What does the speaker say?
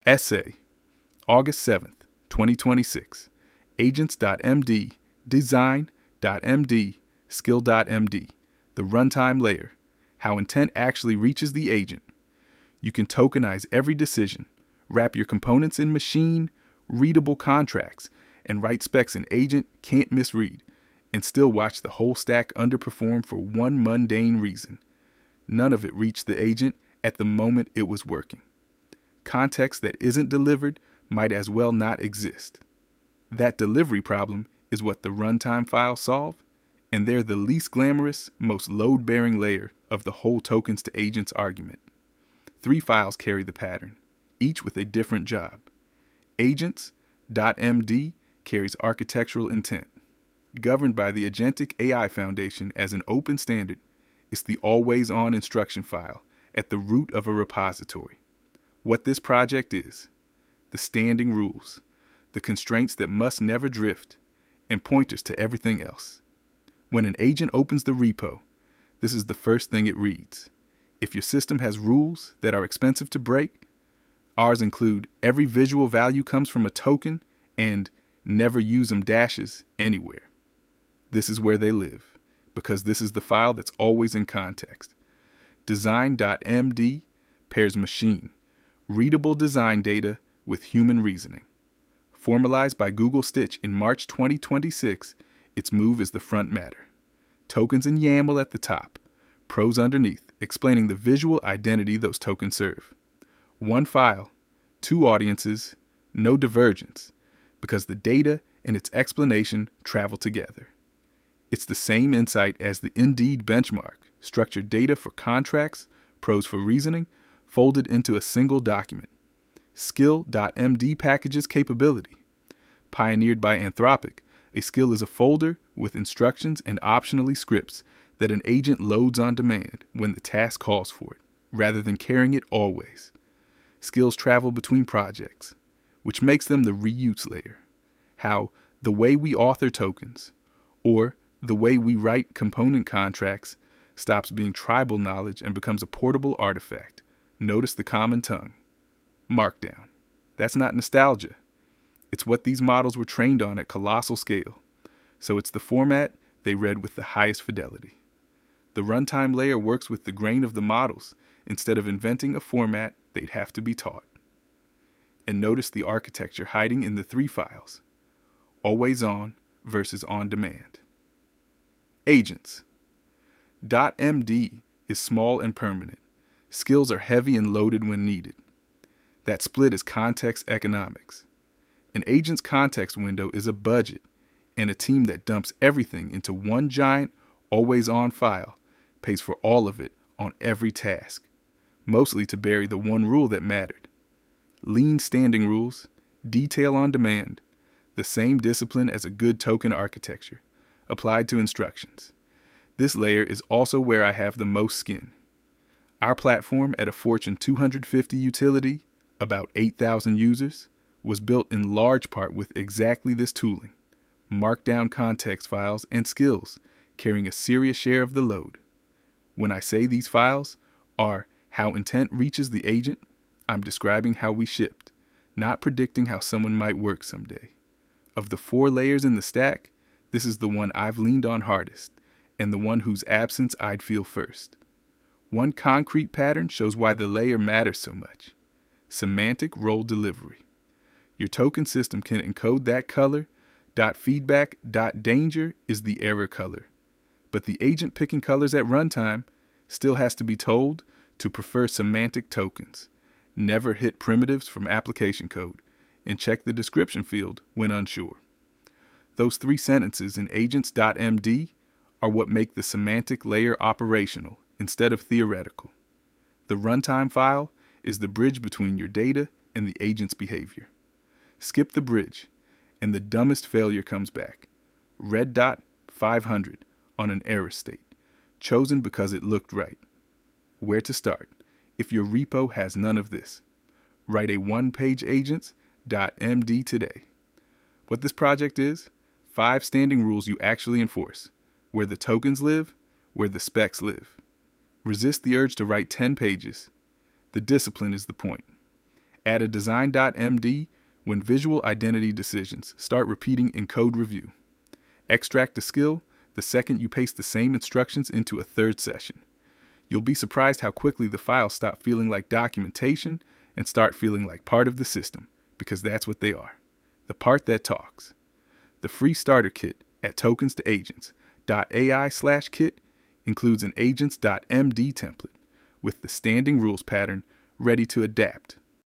Essay, August 7th, 2026. Agents.md, design.md, skill.md. The runtime layer. How intent actually reaches the agent. You can tokenize every decision, wrap your components in machine, readable contracts, and write specs an agent can't misread, and still watch the whole stack underperform for one mundane reason. None of it reached the agent at the moment it was working. Context that isn't delivered might as well not exist. That delivery problem is what the runtime files solve, and they're the least glamorous, most load-bearing layer of the whole tokens to agents argument. 3 files carry the pattern, each with a different job. Agents.md carries architectural intent. Governed by the Agentic AI Foundation as an open standard, it's the always-on instruction file at the root of a repository. What this project is: the standing rules, the constraints that must never drift, and pointers to everything else. When an agent opens the repo, this is the first thing it reads. If your system has rules that are expensive to break, ours include every visual value comes from a token and never use them dashes anywhere. This is where they live, because this is the file that's always in context. Design.md pairs machine, readable design data with human reasoning. Formalized by Google Stitch in March 2026, its move is the front matter. Tokens in YAML at the top, prose underneath, explaining the visual identity those tokens serve. 1 file, 2 audiences, no divergence, because the data and its explanation travel together. It's the same insight as the Indeed benchmark, structured data for contracts, prose for reasoning, folded into a single document. Skill.md packages capability. Pioneered by Anthropic, a skill is a folder with instructions and optionally scripts that an agent loads on demand when the task calls for it, rather than carrying it always. Skills travel between projects, which makes them the reuse layer. How the way we author tokens, or the way we write component contracts, stops being tribal knowledge and becomes a portable artifact. Notice the common tongue. Markdown. That's not nostalgia. It's what these models were trained on at colossal scale. So it's the format they read with the highest fidelity. The runtime layer works with the grain of the models instead of inventing a format they'd have to be taught. And notice the architecture hiding in the 3 files. Always on versus on demand. Agents. .md is small and permanent. Skills are heavy and loaded when needed. That split is context economics. An agent's context window is a budget, and a team that dumps everything into one giant, always-on file pays for all of it on every task, mostly to bury the one rule that mattered. Lean standing rules, detail on demand, the same discipline as a good token architecture, applied to instructions. This layer is also where I have the most skin. Our platform at a Fortune 250 utility, about 8,000 users, was built in large part with exactly this tooling. Markdown context files and skills carrying a serious share of the load. When I say these files are how intent reaches the agent, I'm describing how we shipped, not predicting how someone might work someday. Of the 4 layers in the stack, this is the one I've leaned on hardest, and the one whose absence I'd feel first. One concrete pattern shows why the layer matters so much. Semantic role delivery. Your token system can encode that color. .feedback. .danger is the error color. But the agent picking colors at runtime still has to be told to prefer semantic tokens. Never hit primitives from application code, and check the description field when unsure. Those 3 sentences in agents.md are what make the semantic layer operational instead of theoretical. The runtime file is the bridge between your data and the agent's behavior. Skip the bridge, and the dumbest failure comes back. Red dot 500 on an error state, chosen because it looked right. Where to start if your repo has none of this? Write a 1-page agents.md today. What this project is: 5 standing rules you actually enforce. Where the tokens live, where the specs live. Resist the urge to write 10 pages. The discipline is the point. Add a design.md when visual identity decisions start repeating in code review. Extract a skill the second you paste the same instructions into a third session. You'll be surprised how quickly the files stop feeling like documentation and start feeling like part of the system, because that's what they are. The part that talks. The free starter kit at tokenstoagents.ai/kit includes an agents.md template with the standing rules pattern ready to adapt